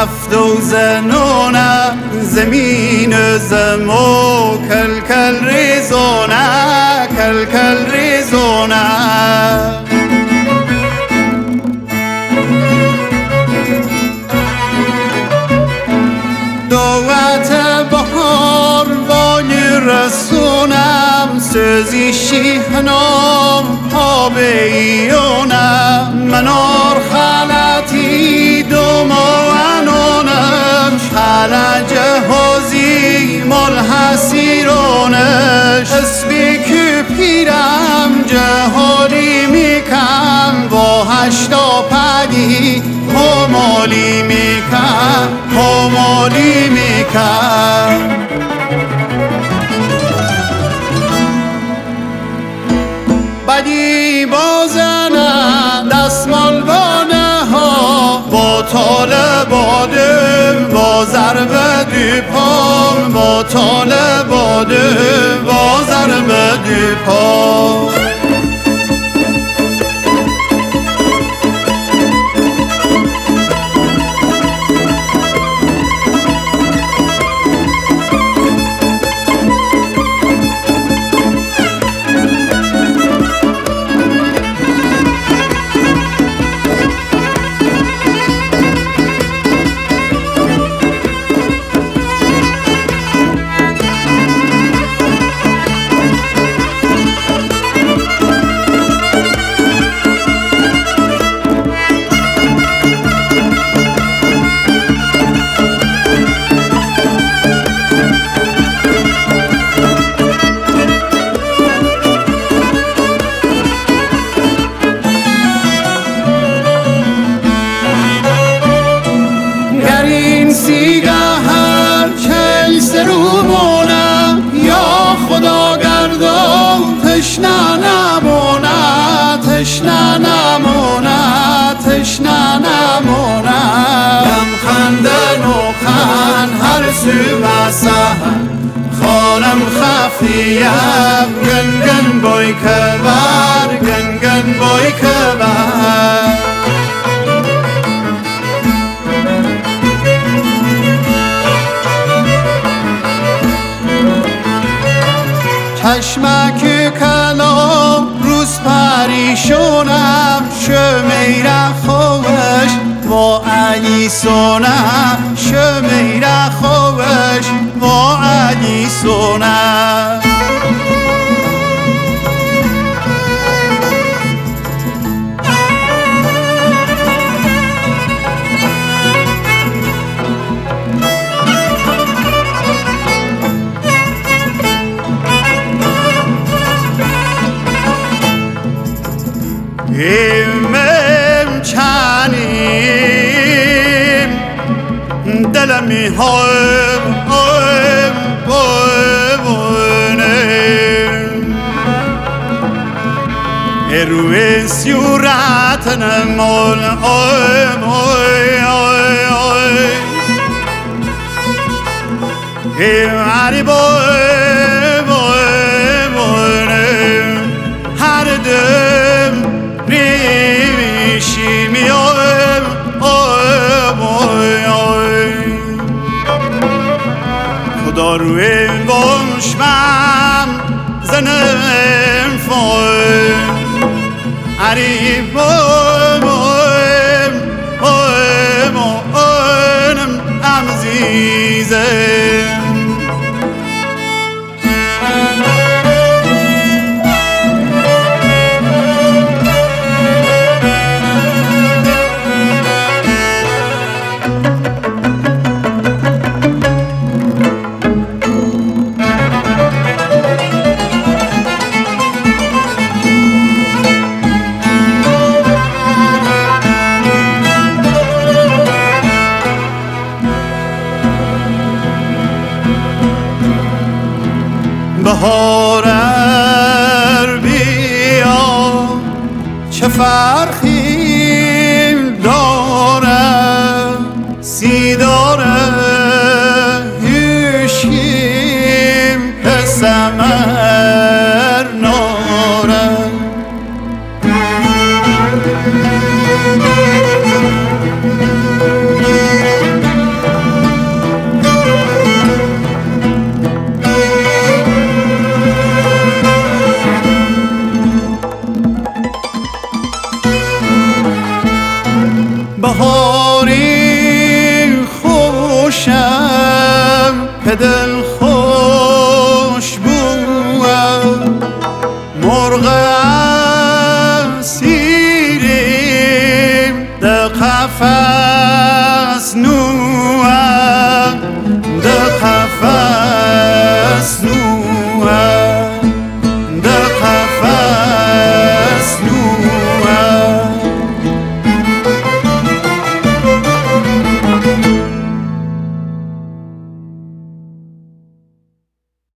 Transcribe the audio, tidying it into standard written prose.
هفت و زنونه زمین زمو کل کل ریزونه کل کل ریزونه دوات بهار وای رسونم سوزی شیحنام ها بیونم منار خالتی دوموانونم حالا جهازی مال حسیرونش اسبی که پیرم جهالی میکم با هشتا پدی همالی میکم همالی میکم بدی بازنه دستمال بانه ها با تال باده با ضرب دیپام با تال باده با ضرب دیپام تشنه نمونه تشنه نمونه تشنه نمونه غم خندن و خن هر سو مسحن خانم خفیم گنگن بای کبر گنگن بای کبر چشمک کلام روز پریشونم شمیره خوش با علی سونم شمیره خوش با علی سونم ایمم چنیم دلم می‌خواد ببینم روی صورتم هر هر دم ریشی میام خدا روی باشم زنم فایم عریب بایمم عزیزم بهار بیا چه فرخی داره سی داره هیشیم که سمر ناره که دل خوش بود مرغ اسیریم در قفس